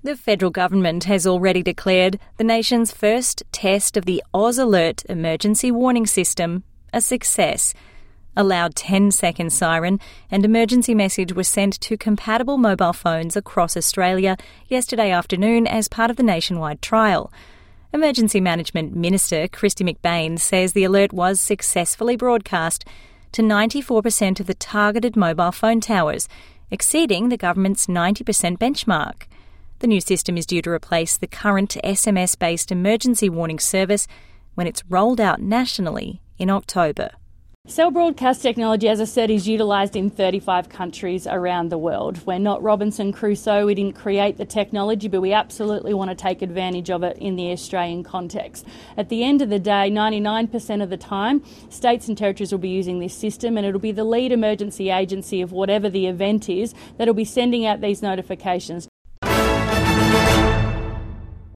The federal government has already declared the nation's first test of the Oz Alert emergency warning system a success. A loud 10-second siren and emergency message were sent to compatible mobile phones across Australia yesterday afternoon as part of the nationwide trial. Emergency Management Minister Kristy McBain says the alert was successfully broadcast to 94% of the targeted mobile phone towers, exceeding the government's 90% benchmark. The new system is due to replace the current SMS-based emergency warning service when it's rolled out nationally in October. Cell broadcast technology, as I said, is utilised in 35 countries around the world. We're not Robinson Crusoe, we didn't create the technology, but we absolutely want to take advantage of it in the Australian context. At the end of the day, 99% of the time, states and territories will be using this system, and it'll be the lead emergency agency of whatever the event is that'll be sending out these notifications.